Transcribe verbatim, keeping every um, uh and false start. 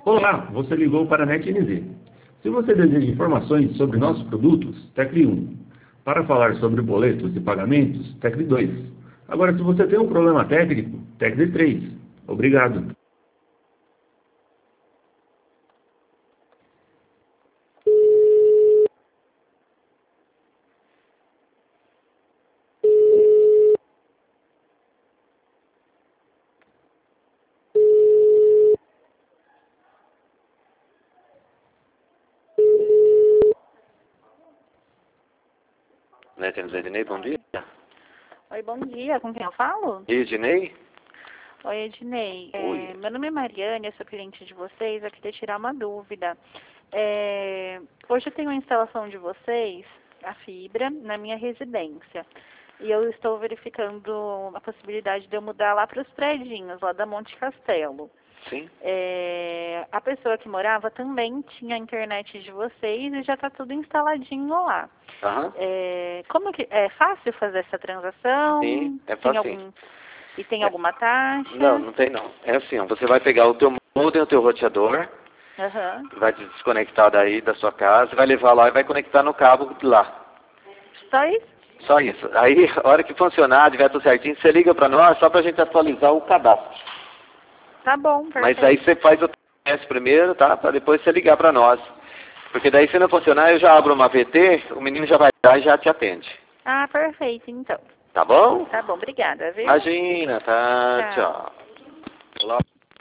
Olá, você ligou para a NetNZ. Se você deseja informações sobre nossos produtos, tecle um. Para falar sobre boletos e pagamentos, tecle dois. Agora, se você tem um problema técnico, tecle três. Obrigado. NetNZ, Ednei, bom dia. Oi, bom dia. Com quem eu falo? E Ednei? Oi, Ednei. Oi. É, meu nome é Mariane, eu sou cliente de vocês. Eu queria tirar uma dúvida. É, hoje eu tenho a instalação de vocês, a fibra, na minha residência. E eu estou verificando a possibilidade de eu mudar lá para os predinhos, lá da Monte Castelo. Sim. É, a pessoa que morava também tinha a internet de vocês e já está tudo instaladinho lá. Aham. É, como que é fácil fazer essa transação? Sim, é Tem fácil. algum e tem É. alguma taxa? Não, não tem não. É assim, ó, você vai pegar o teu modem, o teu roteador, Aham. vai te desconectar daí da sua casa, vai levar lá e vai conectar no cabo de lá. Só isso? Só isso. Aí, a hora que funcionar, tiver tudo certinho, você liga pra nós só pra gente atualizar o cadastro. Tá bom, perfeito. Mas aí você faz o teste primeiro, tá? Pra depois você ligar pra nós. Porque daí se não funcionar, eu já abro uma V T, o menino já vai dar e já te atende. Ah, perfeito, então. Tá bom? Tá bom, obrigada, viu? Imagina, tá? Tchau. Tchau.